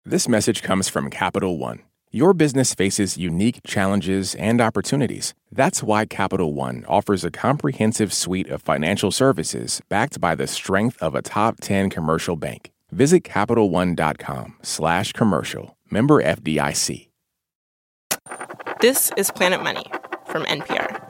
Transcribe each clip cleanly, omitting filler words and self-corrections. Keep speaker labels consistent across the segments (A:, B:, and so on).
A: This message comes from Capital One. Your business faces unique challenges and opportunities. That's why Capital One offers a comprehensive suite of financial services backed by the strength of a top 10 commercial bank. Visit CapitalOne.com/commercial. Member FDIC.
B: This is Planet Money from NPR.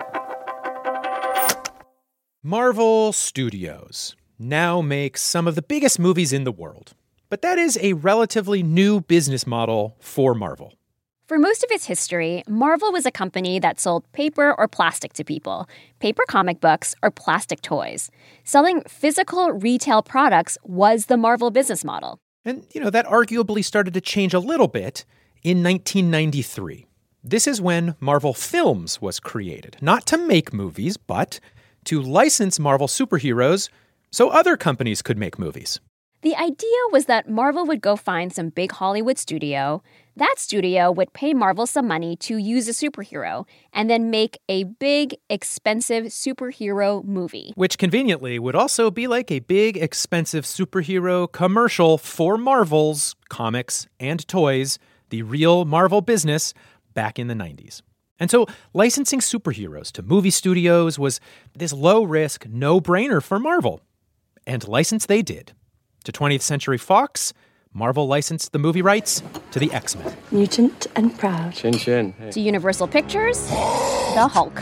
C: Marvel Studios now makes some of the biggest movies in the world. But that is a relatively new business model for Marvel.
D: For most of its history, Marvel was a company that sold paper or plastic to people, paper comic books or plastic toys. Selling physical retail products was the Marvel business model.
C: And, that arguably started to change a little bit in 1993. This is when Marvel Films was created, not to make movies, but to license Marvel superheroes so other companies could make movies.
D: The idea was that Marvel would go find some big Hollywood studio. That studio would pay Marvel some money to use a superhero and then make a big, expensive superhero movie.
C: Which conveniently would also be like a big, expensive superhero commercial for Marvel's comics and toys, the real Marvel business, back in the 90s. And so licensing superheroes to movie studios was this low-risk, no-brainer for Marvel. And license they did. To 20th Century Fox, Marvel licensed the movie rights to the X-Men.
E: Mutant and proud.
F: Chin chin. Hey.
D: To Universal Pictures, the Hulk.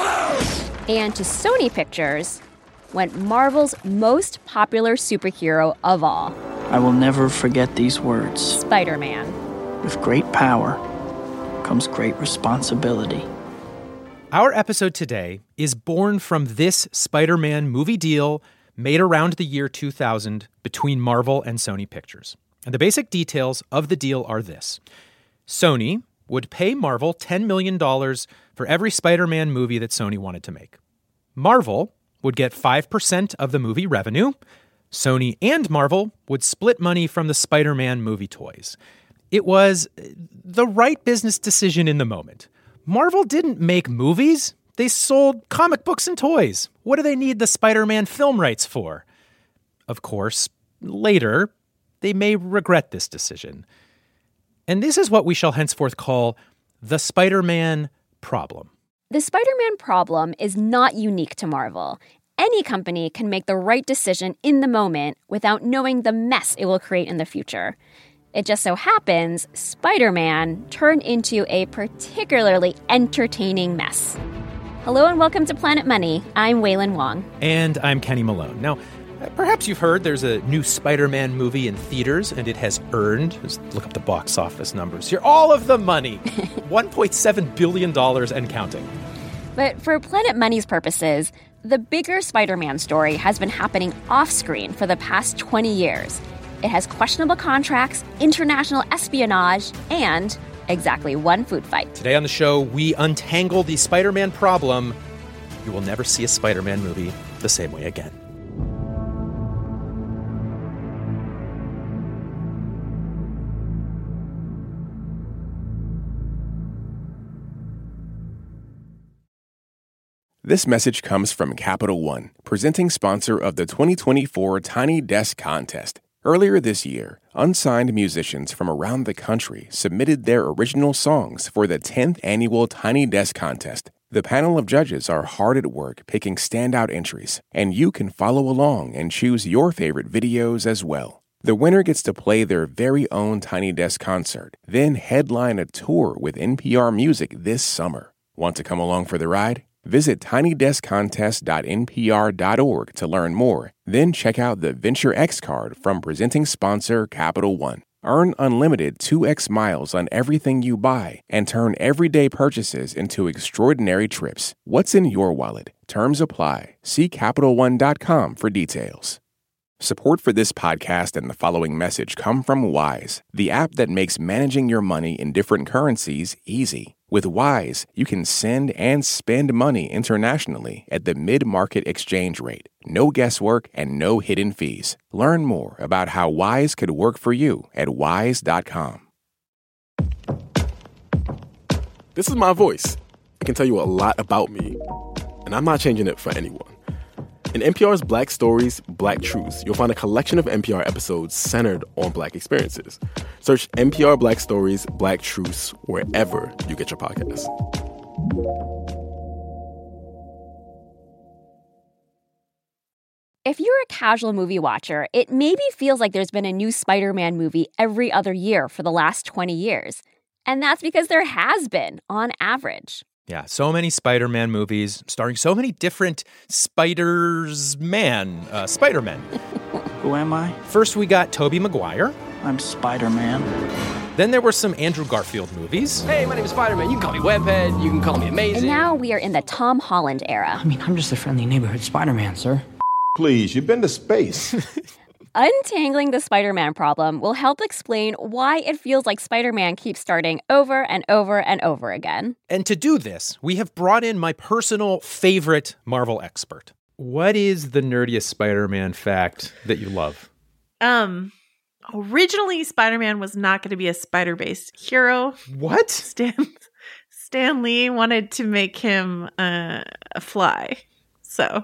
D: And to Sony Pictures went Marvel's most popular superhero of all.
G: I will never forget these words.
D: Spider-Man.
G: With great power comes great responsibility.
C: Our episode today is born from this Spider-Man movie deal made around the year 2000 between Marvel and Sony Pictures. And the basic details of the deal are this. Sony would pay Marvel $10 million for every Spider-Man movie that Sony wanted to make. Marvel would get 5% of the movie revenue. Sony and Marvel would split money from the Spider-Man movie toys. It was the right business decision in the moment. Marvel didn't make movies. They sold comic books and toys. What do they need the Spider-Man film rights for? Of course, later, they may regret this decision. And this is what we shall henceforth call the Spider-Man problem.
D: The Spider-Man problem is not unique to Marvel. Any company can make the right decision in the moment without knowing the mess it will create in the future. It just so happens Spider-Man turned into a particularly entertaining mess. Hello and welcome to Planet Money. I'm Wailin Wong.
C: And I'm Kenny Malone. Now, perhaps you've heard there's a new Spider-Man movie in theaters, and it has earned, just look up the box office numbers here, all of the money. $1.7 billion and counting.
D: But for Planet Money's purposes, the bigger Spider-Man story has been happening off-screen for the past 20 years. It has questionable contracts, international espionage, and exactly one food fight.
C: Today on the show, we untangle the Spider-Man problem. You will never see a Spider-Man movie the same way again.
A: This message comes from Capital One, presenting sponsor of the 2024 Tiny Desk Contest. Earlier this year, unsigned musicians from around the country submitted their original songs for the 10th annual Tiny Desk Contest. The panel of judges are hard at work picking standout entries, and you can follow along and choose your favorite videos as well. The winner gets to play their very own Tiny Desk concert, then headline a tour with NPR Music this summer. Want to come along for the ride? Visit tinydeskcontest.npr.org to learn more. Then check out the Venture X card from presenting sponsor Capital One. Earn unlimited 2x miles on everything you buy and turn everyday purchases into extraordinary trips. What's in your wallet? Terms apply. See CapitalOne.com for details. Support for this podcast and the following message come from Wise, the app that makes managing your money in different currencies easy. With Wise, you can send and spend money internationally at the mid-market exchange rate. No guesswork and no hidden fees. Learn more about how Wise could work for you at wise.com.
F: This is my voice. It can tell you a lot about me, and I'm not changing it for anyone. In NPR's Black Stories, Black Truths, you'll find a collection of NPR episodes centered on Black experiences. Search NPR Black Stories, Black Truths wherever you get your podcasts.
D: If you're a casual movie watcher, it maybe feels like there's been a new Spider-Man movie every other year for the last 20 years. And that's because there has been, on average.
C: Yeah, so many Spider-Man movies starring so many different Spider-Men.
G: Who am I?
C: First, we got Tobey Maguire.
G: I'm Spider-Man.
C: Then there were some Andrew Garfield movies.
E: Hey, my name is Spider-Man. You can call me Webhead. You can call me Amazing.
D: And now we are in the Tom Holland era.
E: I mean, I'm just a friendly neighborhood Spider-Man, sir.
H: Please, you've been to space.
D: Untangling the Spider-Man problem will help explain why it feels like Spider-Man keeps starting over and over and over again.
C: And to do this, we have brought in my personal favorite Marvel expert. What is the nerdiest Spider-Man fact that you love?
I: Originally, Spider-Man was not going to be a spider-based hero.
C: What?
I: Stan Lee wanted to make him a fly. So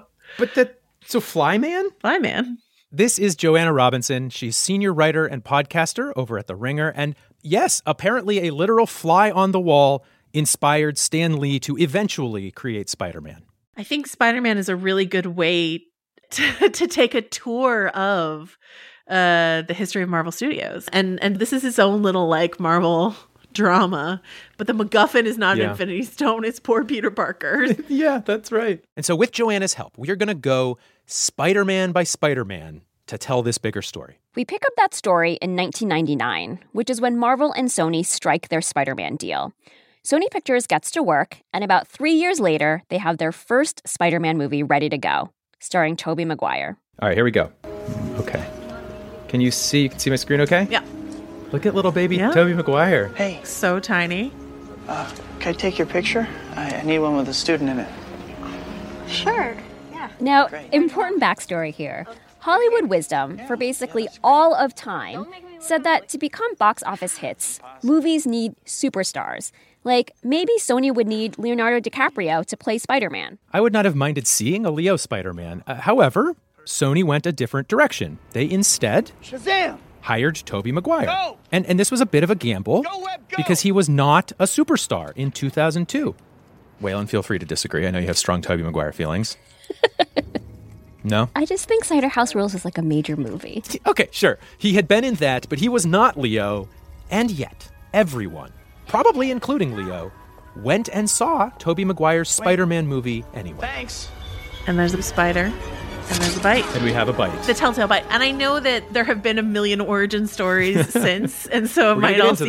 C: Flyman?
I: Flyman.
C: This is Joanna Robinson. She's senior writer and podcaster over at The Ringer. And yes, apparently a literal fly on the wall inspired Stan Lee to eventually create Spider-Man.
I: I think Spider-Man is a really good way to take a tour of the history of Marvel Studios. And this is his own little Marvel drama. But the MacGuffin is not an Infinity Stone. It's poor Peter Parker.
C: Yeah, that's right. And so with Joanna's help, we are going to go Spider-Man by Spider-Man to tell this bigger story.
D: We pick up that story in 1999, which is when Marvel and Sony strike their Spider-Man deal. Sony Pictures gets to work, and about 3 years later, they have their first Spider-Man movie ready to go, starring Tobey Maguire.
C: All right, here we go. Okay. Can you see my screen okay?
I: Yeah.
C: Look at little baby Tobey Maguire.
G: Hey,
I: So tiny.
G: can I take your picture? I need one with a student in it.
D: Sure, yeah. Now, important backstory here. Hollywood wisdom, for basically all of time, said that to become box office hits, movies need superstars. Like, maybe Sony would need Leonardo DiCaprio to play Spider-Man.
C: I would not have minded seeing a Leo Spider-Man. However, Sony went a different direction. They instead hired Tobey Maguire. Go! And this was a bit of a gamble because he was not a superstar in 2002. Waylon, feel free to disagree. I know you have strong Tobey Maguire feelings. No?
D: I just think Cider House Rules is like a major movie.
C: Okay, sure. He had been in that, but he was not Leo. And yet, everyone, probably including Leo, went and saw Tobey Maguire's Spider-Man movie anyway.
G: Thanks.
I: And there's a spider. And there's a bite.
C: And we have a bite.
I: The telltale bite. And I know that there have been a million origin stories since, and so it might all seem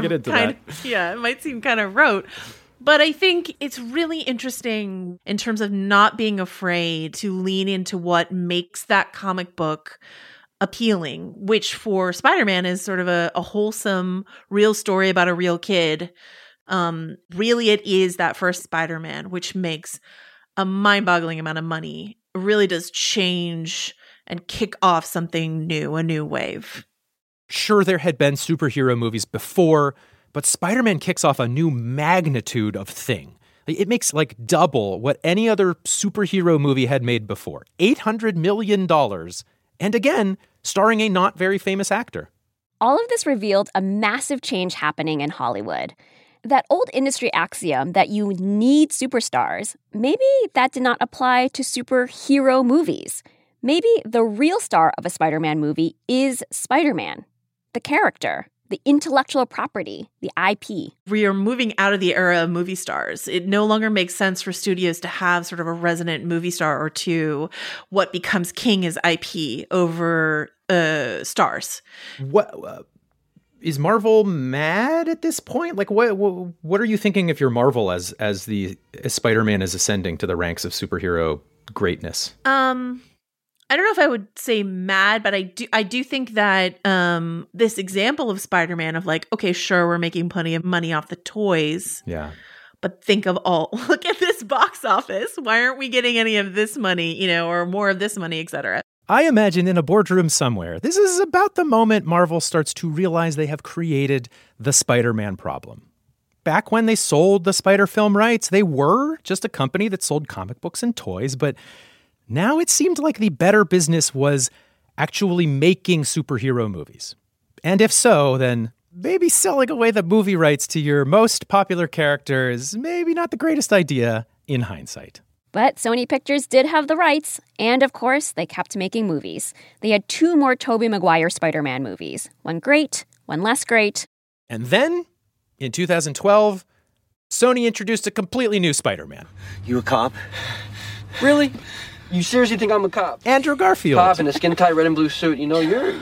I: it might seem kind of rote. But I think it's really interesting in terms of not being afraid to lean into what makes that comic book appealing, which for Spider-Man is sort of a wholesome, real story about a real kid. Really, it is that first Spider-Man, which makes a mind-boggling amount of money. It really does change and kick off something new, a new wave.
C: Sure, there had been superhero movies before, but Spider-Man kicks off a new magnitude of thing. It makes double what any other superhero movie had made before. $800 million. And again, starring a not very famous actor.
D: All of this revealed a massive change happening in Hollywood. That old industry axiom that you need superstars, maybe that did not apply to superhero movies. Maybe the real star of a Spider-Man movie is Spider-Man, the character, the intellectual property, the IP.
I: We are moving out of the era of movie stars. It no longer makes sense for studios to have sort of a resident movie star or two. What becomes king is IP over stars.
C: What is Marvel mad at this point? What are you thinking if you're Marvel as Spider-Man is ascending to the ranks of superhero greatness?
I: I don't know if I would say mad, but I do think that this example of Spider-Man of okay, sure, we're making plenty of money off the toys.
C: Yeah.
I: But think of look at this box office. Why aren't we getting any of this money, or more of this money, et cetera?
C: I imagine in a boardroom somewhere, this is about the moment Marvel starts to realize they have created the Spider-Man problem. Back when they sold the Spider film rights, they were just a company that sold comic books and toys, but Now it seemed like the better business was actually making superhero movies. And if so, then maybe selling away the movie rights to your most popular character is maybe not the greatest idea in hindsight.
D: But Sony Pictures did have the rights, and of course, they kept making movies. They had 2 more Tobey Maguire Spider-Man movies. One great, one less great.
C: And then, in 2012, Sony introduced a completely new Spider-Man.
E: You a cop? Really? You seriously think I'm a cop?
C: Andrew Garfield.
E: Cop in a skin-tight red and blue suit. You know, you're...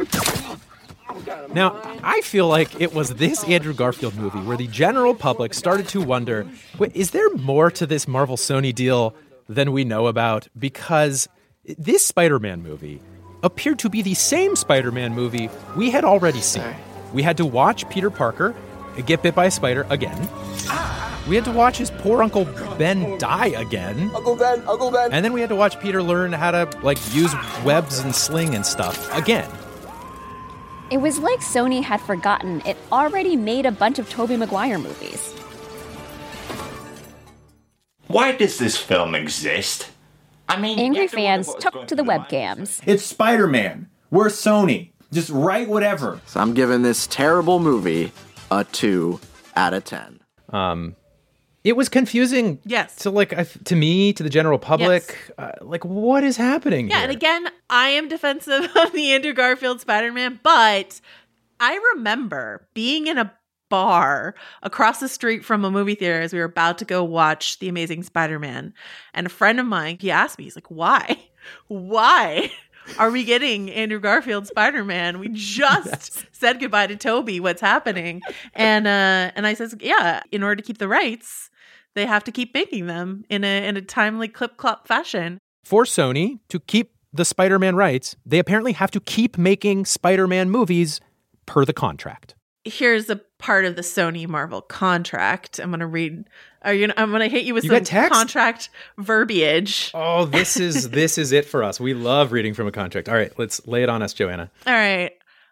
C: Now, I feel like it was this Andrew Garfield movie where the general public started to wonder, wait, is there more to this Marvel-Sony deal than we know about? Because this Spider-Man movie appeared to be the same Spider-Man movie we had already seen. We had to watch Peter Parker get bit by a spider again. We had to watch his poor Uncle Ben die again.
E: Uncle Ben.
C: And then we had to watch Peter learn how to, use webs and sling and stuff again.
D: It was like Sony had forgotten it already made a bunch of Tobey Maguire movies.
J: Why does this film exist? I mean,
D: angry fans took to the webcams.
K: It's Spider-Man. We're Sony. Just write whatever.
L: So I'm giving this terrible movie a 2 out of 10.
C: It was confusing.
I: Yes.
C: To me, to the general public. Yes. What is happening here?
I: And again, I am defensive of the Andrew Garfield Spider-Man, but I remember being in a bar across the street from a movie theater as we were about to go watch The Amazing Spider-Man. And a friend of mine, he asked me, he's like, why? Why are we getting Andrew Garfield Spider-Man? We just said goodbye to Tobey. What's happening? And I says, yeah, in order to keep the rights, they have to keep making them in a timely clip-clop fashion.
C: For Sony to keep the Spider-Man rights, they apparently have to keep making Spider-Man movies per the contract.
I: Here's a part of the Sony Marvel contract. I'm going to read. I'm going to hit you with some contract verbiage.
C: Oh, this is it for us. We love reading from a contract. All right, let's lay it on us, Joanna.
I: All right.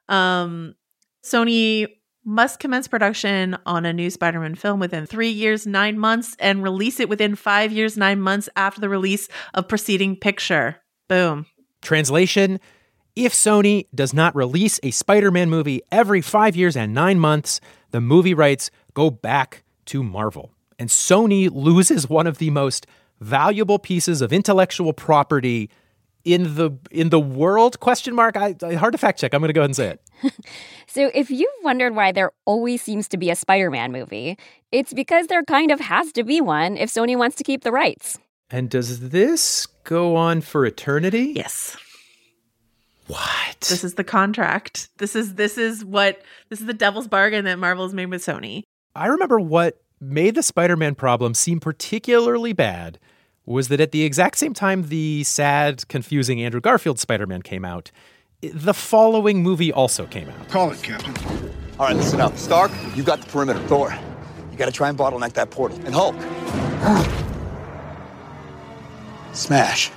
I: Sony must commence production on a new Spider-Man film within 3 years, 9 months, and release it within 5 years, 9 months after the release of preceding picture. Boom.
C: Translation: if Sony does not release a Spider-Man movie every 5 years and 9 months, the movie rights go back to Marvel. And Sony loses one of the most valuable pieces of intellectual property in the world? Hard to fact check. I'm going to go ahead and say it.
D: So if you've wondered why there always seems to be a Spider-Man movie, it's because there kind of has to be one if Sony wants to keep the rights.
C: And does this go on for eternity?
I: Yes.
C: What?
I: This is the contract. This is the devil's bargain that Marvel has made with Sony.
C: I remember what made the Spider-Man problem seem particularly bad was that at the exact same time the sad, confusing Andrew Garfield Spider-Man came out, the following movie also came out.
M: Call it, Captain.
N: All right, listen up. Stark, you got the perimeter. Thor, you got to try and bottleneck that portal. And Hulk. Smash.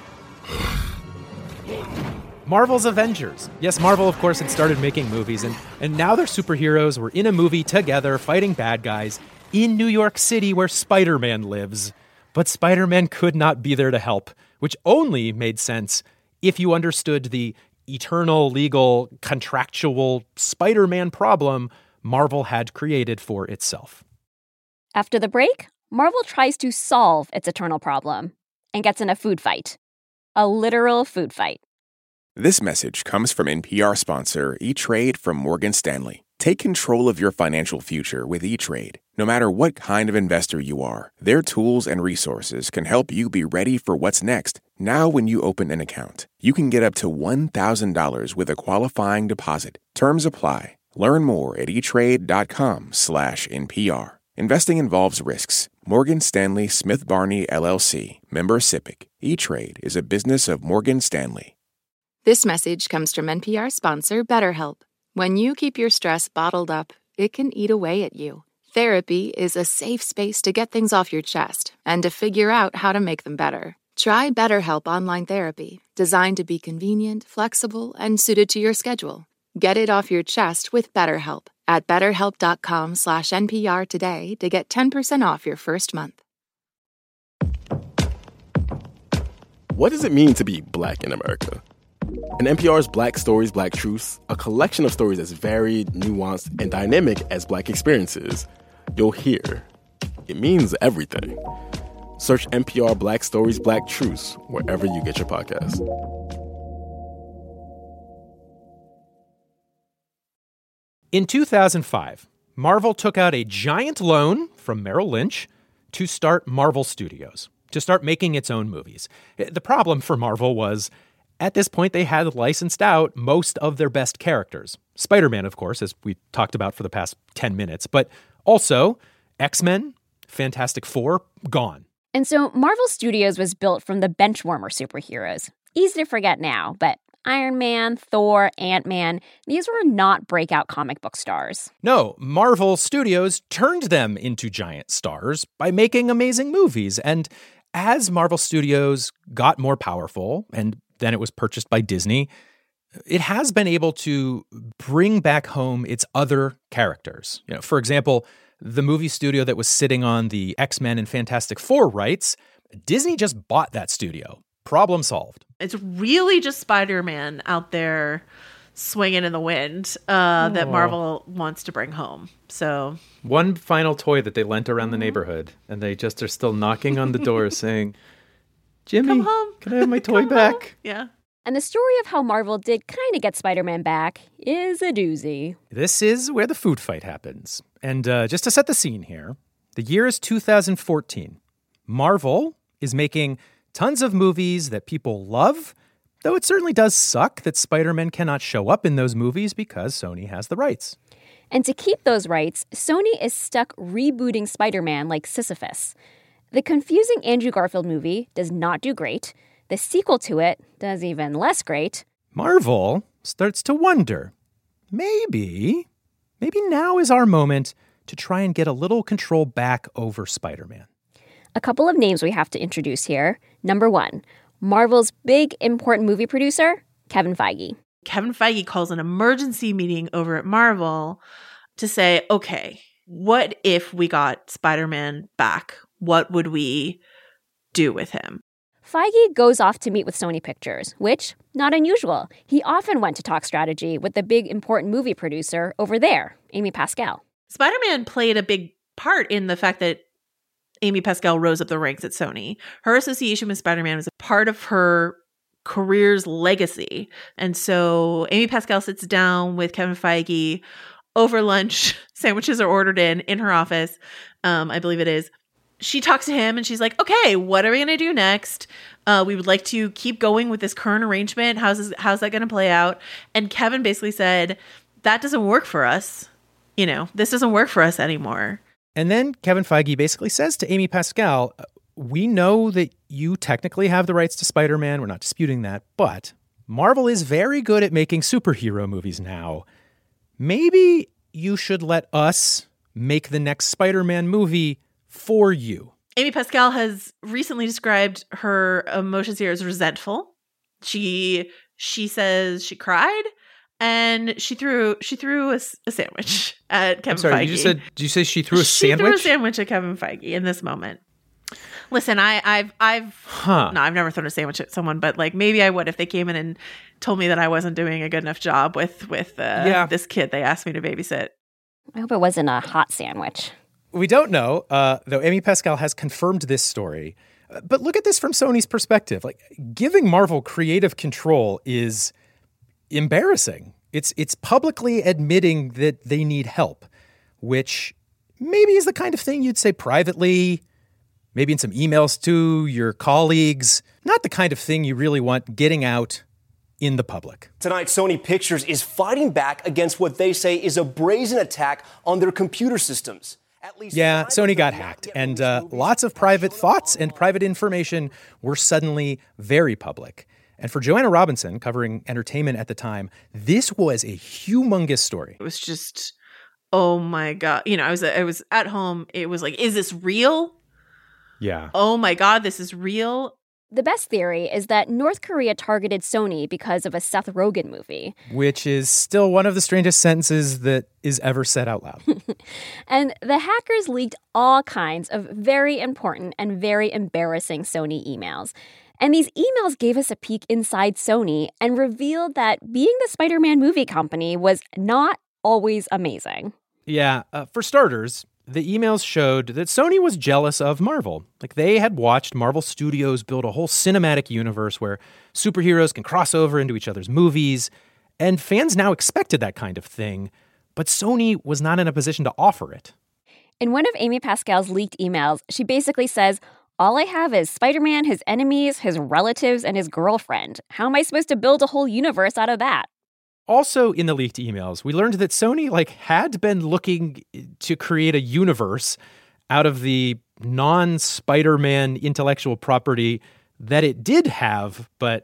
C: Marvel's Avengers. Yes, Marvel, of course, had started making movies, and now their superheroes were in a movie together fighting bad guys in New York City where Spider-Man lives. But Spider-Man could not be there to help, which only made sense if you understood the eternal, legal, contractual Spider-Man problem Marvel had created for itself.
D: After the break, Marvel tries to solve its eternal problem and gets in a food fight. A literal food fight.
A: This message comes from NPR sponsor E-Trade from Morgan Stanley. Take control of your financial future with E-Trade. No matter what kind of investor you are, their tools and resources can help you be ready for what's next. Now when you open an account, you can get up to $1,000 with a qualifying deposit. Terms apply. Learn more at eTrade.com/NPR. Investing involves risks. Morgan Stanley Smith Barney, LLC. Member SIPC. E-Trade is a business of Morgan Stanley.
O: This message comes from NPR sponsor BetterHelp. When you keep your stress bottled up, it can eat away at you. Therapy is a safe space to get things off your chest and to figure out how to make them better. Try BetterHelp Online Therapy, designed to be convenient, flexible, and suited to your schedule. Get it off your chest with BetterHelp at BetterHelp.com/NPR today to get 10% off your first month.
F: what does it mean to be Black in America? In NPR's Black Stories, Black Truths, a collection of stories as varied, nuanced, and dynamic as Black experiences, you'll hear it means everything. Search NPR Black Stories, Black Truths wherever you get your podcasts.
C: In 2005, Marvel took out a giant loan from Merrill Lynch to start Marvel Studios, to start making its own movies. The problem for Marvel was, at this point, they had licensed out most of their best characters. Spider-Man, of course, as we talked about for the past 10 minutes, but also X-Men, Fantastic Four, gone.
D: And so Marvel Studios was built from the benchwarmer superheroes. Easy to forget now, but Iron Man, Thor, Ant-Man, these were not breakout comic book stars.
C: No, Marvel Studios turned them into giant stars by making amazing movies. And as Marvel Studios got more powerful, and then it was purchased by Disney, it has been able to bring back home its other characters. You know, for example, the movie studio that was sitting on the X-Men and Fantastic Four rights, Disney just bought that studio. Problem solved.
I: It's really just Spider-Man out there swinging in the wind that Marvel wants to bring home. So
C: one final toy that they lent around the neighborhood, and they just are still knocking on the door saying, Jimmy,
I: come home.
C: Can I have my toy back?
I: Home. Yeah.
D: And the story of how Marvel did kind of get Spider-Man back is a doozy.
C: This is where the food fight happens. And just to set the scene here, the year is 2014. Marvel is making tons of movies that people love, though it certainly does suck that Spider-Man cannot show up in those movies because Sony has the rights.
D: And to keep those rights, Sony is stuck rebooting Spider-Man like Sisyphus. The confusing Andrew Garfield movie does not do great. The sequel to it does even less great.
C: Marvel starts to wonder, maybe now is our moment to try and get a little control back over Spider-Man.
D: A couple of names we have to introduce here. Number one, Marvel's big, important movie producer, Kevin Feige.
I: Kevin Feige calls an emergency meeting over at Marvel to say, okay, what if we got Spider-Man back? What would we do with him?
D: Feige goes off to meet with Sony Pictures, which, not unusual. He often went to talk strategy with the big, important movie producer over there, Amy Pascal.
I: Spider-Man played a big part in the fact that Amy Pascal rose up the ranks at Sony. Her association with Spider-Man was a part of her career's legacy. And so Amy Pascal sits down with Kevin Feige over lunch. Sandwiches are ordered in her office, I believe it is. She talks to him and she's like, okay, what are we going to do next? We would like to keep going with this current arrangement. How's that going to play out? And Kevin basically said, that doesn't work for us. You know, this doesn't work for us anymore.
C: And then Kevin Feige basically says to Amy Pascal, we know that you technically have the rights to Spider-Man. We're not disputing that. But Marvel is very good at making superhero movies now. Maybe you should let us make the next Spider-Man movie for you.
I: Amy Pascal has recently described her emotions here as resentful. She says she cried. And she threw a sandwich at Kevin Feige.
C: Did you say she threw a sandwich?
I: She threw a sandwich at Kevin Feige in this moment. Listen, I've never thrown a sandwich at someone, but like maybe I would if they came in and told me that I wasn't doing a good enough job with this kid they asked me to babysit.
D: I hope it wasn't a hot sandwich.
C: We don't know, though Amy Pascal has confirmed this story. But look at this from Sony's perspective. Like, giving Marvel creative control is embarrassing. It's publicly admitting that they need help, which maybe is the kind of thing you'd say privately, maybe in some emails to your colleagues, not the kind of thing you really want getting out in the public.
M: Tonight, Sony Pictures is fighting back against what they say is a brazen attack on their computer systems.
C: Yeah, Sony got hacked, and lots of private thoughts and private information were suddenly very public. And for Joanna Robinson, covering entertainment at the time, this was a humongous story.
I: It was just, oh my God. You know, I was at home. It was like, is this real?
C: Yeah.
I: Oh my God, this is real.
D: The best theory is that North Korea targeted Sony because of a Seth Rogen movie.
C: Which is still one of the strangest sentences that is ever said out loud.
D: And the hackers leaked all kinds of very important and very embarrassing Sony emails. And these emails gave us a peek inside Sony and revealed that being the Spider-Man movie company was not always amazing.
C: Yeah, for starters, the emails showed that Sony was jealous of Marvel. Like, they had watched Marvel Studios build a whole cinematic universe where superheroes can cross over into each other's movies, and fans now expected that kind of thing, but Sony was not in a position to offer it.
D: In one of Amy Pascal's leaked emails, she basically says, all I have is Spider-Man, his enemies, his relatives, and his girlfriend. How am I supposed to build a whole universe out of that?
C: Also, in the leaked emails, we learned that Sony had been looking to create a universe out of the non-Spider-Man intellectual property that it did have, but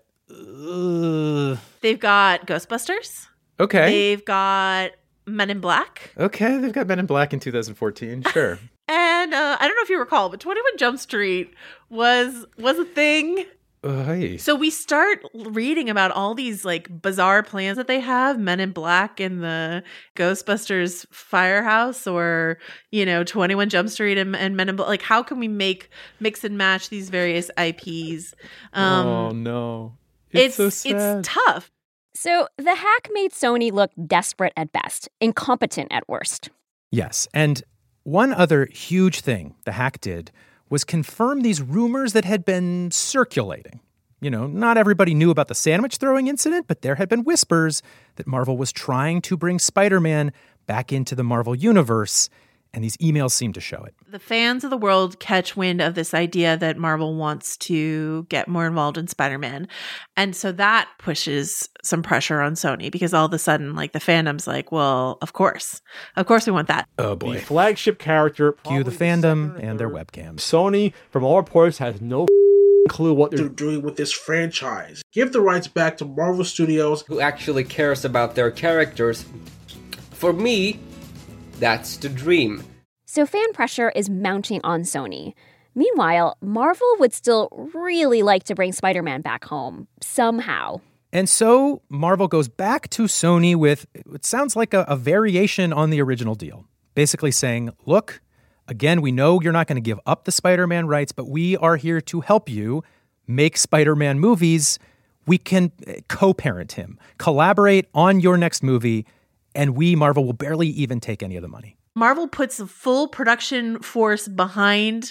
I: they've got Ghostbusters.
C: Okay.
I: They've got Men in Black.
C: Okay, they've got Men in Black in 2014. Sure.
I: And I don't know if you recall, but 21 Jump Street was a thing.
C: Hey.
I: So we start reading about all these bizarre plans that they have, Men in Black in the Ghostbusters firehouse, or 21 Jump Street and Men in Black. How can we mix and match these various IPs?
C: Oh no, it's so sad.
I: It's tough.
D: So the hack made Sony look desperate at best, incompetent at worst.
C: Yes, and one other huge thing the hack did was confirm these rumors that had been circulating. Not everybody knew about the sandwich throwing incident, but there had been whispers that Marvel was trying to bring Spider-Man back into the Marvel universe, and these emails seem to show it.
I: The fans of the world catch wind of this idea that Marvel wants to get more involved in Spider-Man. And so that pushes some pressure on Sony, because all of a sudden, the fandom's well, of course we want that.
C: Oh boy.
P: The flagship character.
C: Cue the fandom and their webcams.
P: Sony, from all reports, has no clue what
Q: they're doing with this franchise. Give the rights back to Marvel Studios,
R: who actually cares about their characters. For me, that's the dream.
D: So fan pressure is mounting on Sony. Meanwhile, Marvel would still really like to bring Spider-Man back home, somehow.
C: And so Marvel goes back to Sony with, it sounds like a variation on the original deal. Basically saying, look, again, we know you're not going to give up the Spider-Man rights, but we are here to help you make Spider-Man movies. We can co-parent him, collaborate on your next movie, and we, Marvel, will barely even take any of the money.
I: Marvel puts a full production force behind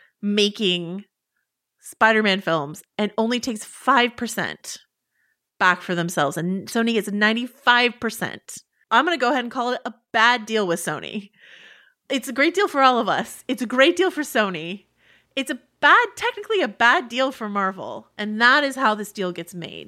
I: making Spider-Man films and only takes 5% back for themselves. And Sony gets 95%. I'm going to go ahead and call it a bad deal with Sony. It's a great deal for all of us. It's a great deal for Sony. It's technically a bad deal for Marvel. And that is how this deal gets made,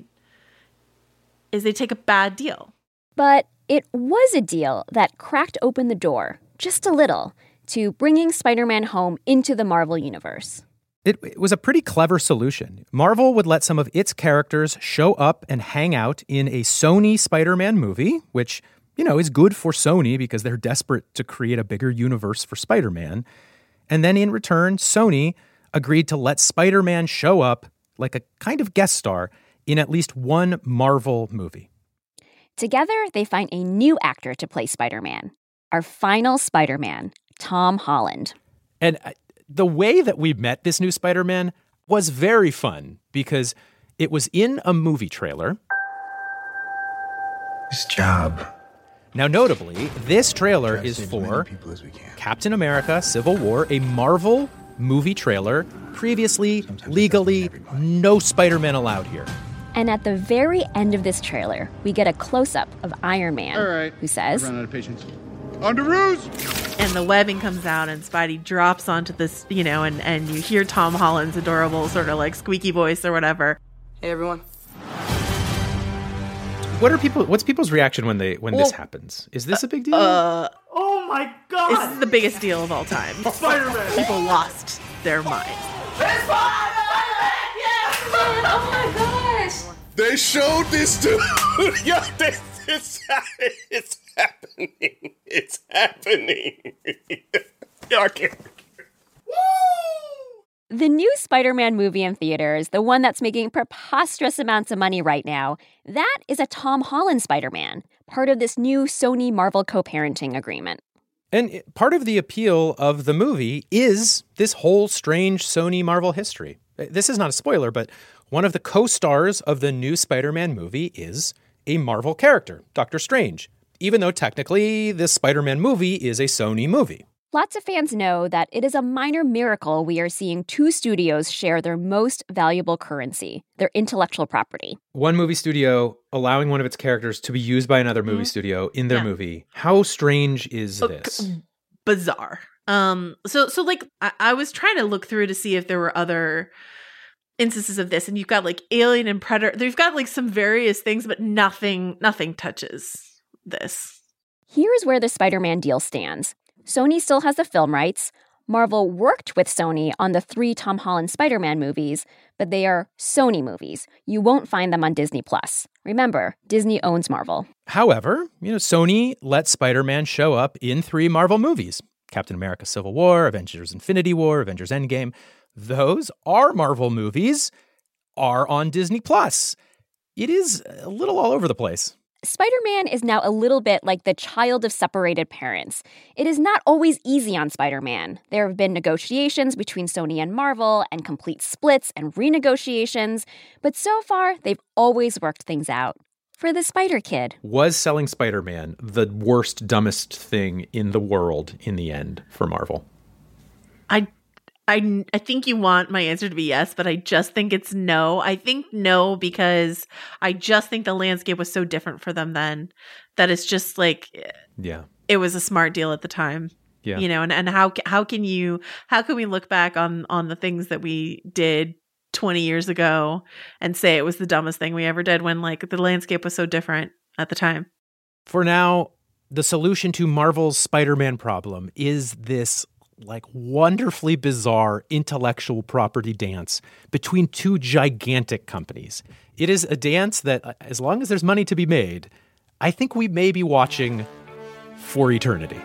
I: is they take a bad deal.
D: But it was a deal that cracked open the door, just a little, to bringing Spider-Man home into the Marvel universe.
C: It was a pretty clever solution. Marvel would let some of its characters show up and hang out in a Sony Spider-Man movie, which, is good for Sony because they're desperate to create a bigger universe for Spider-Man. And then in return, Sony agreed to let Spider-Man show up like a kind of guest star in at least one Marvel movie.
D: Together, they find a new actor to play Spider-Man. Our final Spider-Man, Tom Holland.
C: And the way that we met this new Spider-Man was very fun because it was in a movie trailer.
S: This job.
C: Now, notably, this trailer is for Captain America: Civil War, a Marvel movie trailer. Previously, legally, no Spider-Man allowed here.
D: And at the very end of this trailer, we get a close-up of Iron Man, who says,
T: I've run out of patience. On the ruse!
I: And the webbing comes out and Spidey drops onto this, and you hear Tom Holland's adorable sort of squeaky voice or whatever.
E: Hey, everyone.
C: What's people's reaction when this happens? Is this a big deal?
E: Oh my God!
I: This is the biggest deal of all time.
E: Spider-Man!
I: People lost their minds.
E: It's Spider-Man! Yes! Oh my gosh!
F: They showed this to it's happening. It's happening. Y'all can't.
D: The new Spider-Man movie in theaters, the one that's making preposterous amounts of money right now, that is a Tom Holland Spider-Man, part of this new Sony-Marvel co-parenting agreement.
C: And part of the appeal of the movie is this whole strange Sony-Marvel history. This is not a spoiler, but One of the co-stars of the new Spider-Man movie is a Marvel character, Doctor Strange, even though technically this Spider-Man movie is a Sony movie.
D: Lots of fans know that it is a minor miracle we are seeing two studios share their most valuable currency, their intellectual property.
C: One movie studio allowing one of its characters to be used by another movie studio in their movie. How strange is this?
I: Bizarre. So like I was trying to look through to see if there were other instances of this, and you've got like Alien and Predator. They've got like some various things, but nothing touches this.
D: Here's where the Spider-Man deal stands. Sony still has the film rights. Marvel worked with Sony on the 3 Tom Holland Spider-Man movies, but they are Sony movies. You won't find them on Disney+. Remember, Disney owns Marvel.
C: However, Sony let Spider-Man show up in 3 Marvel movies. Captain America Civil War, Avengers Infinity War, Avengers Endgame. Those are Marvel movies, are on Disney+. It is a little all over the place.
D: Spider-Man is now a little bit like the child of separated parents. It is not always easy on Spider-Man. There have been negotiations between Sony and Marvel and complete splits and renegotiations, but so far they've always worked things out. For the Spider-Kid.
C: Was selling Spider-Man the worst, dumbest thing in the world in the end for Marvel?
I: I think you want my answer to be yes, but I just think it's no. I think no because I just think the landscape was so different for them then that it's just like, it was a smart deal at the time. Yeah. And how can we look back on the things that we did 20 years ago and say it was the dumbest thing we ever did when like the landscape was so different at the time?
C: For now, the solution to Marvel's Spider-Man problem is this like wonderfully bizarre intellectual property dance between 2 gigantic companies. It is a dance that, as long as there's money to be made, I think we may be watching for eternity.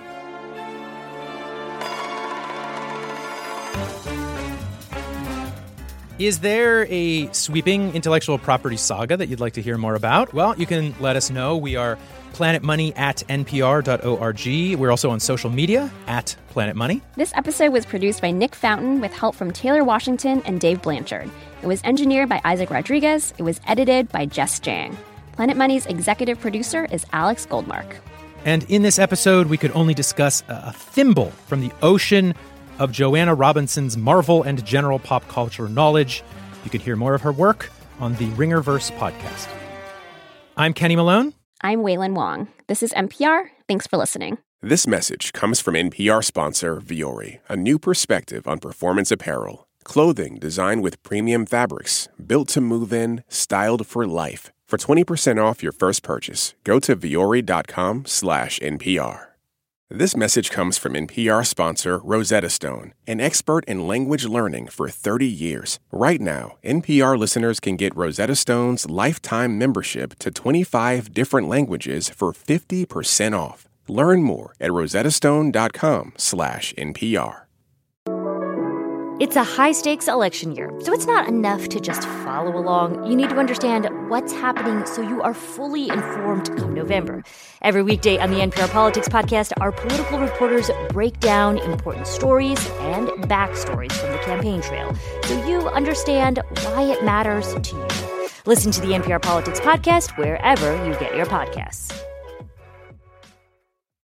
C: Is there a sweeping intellectual property saga that you'd like to hear more about? Well, you can let us know. We are planetmoney@npr.org. We're also on social media @planetmoney.
D: This episode was produced by Nick Fountain with help from Taylor Washington and Dave Blanchard. It was engineered by Isaac Rodriguez. It was edited by Jess Jang. Planet Money's executive producer is Alex Goldmark.
C: And in this episode, we could only discuss a thimble from the ocean of Joanna Robinson's Marvel and general pop culture knowledge. You could hear more of her work on the Ringerverse podcast. I'm Kenny Malone.
D: I'm Waylon Wong. This is NPR. Thanks for listening.
A: This message comes from NPR sponsor Vuori, a new perspective on performance apparel. Clothing designed with premium fabrics, built to move in, styled for life. For 20% off your first purchase, go to vuori.com/NPR. This message comes from NPR sponsor Rosetta Stone, an expert in language learning for 30 years. Right now, NPR listeners can get Rosetta Stone's lifetime membership to 25 different languages for 50% off. Learn more at rosettastone.com/NPR.
S: It's a high-stakes election year, so it's not enough to just follow along. You need to understand what's happening so you are fully informed come November. Every weekday on the NPR Politics Podcast, our political reporters break down important stories and backstories from the campaign trail so you understand why it matters to you. Listen to the NPR Politics Podcast wherever you get your podcasts.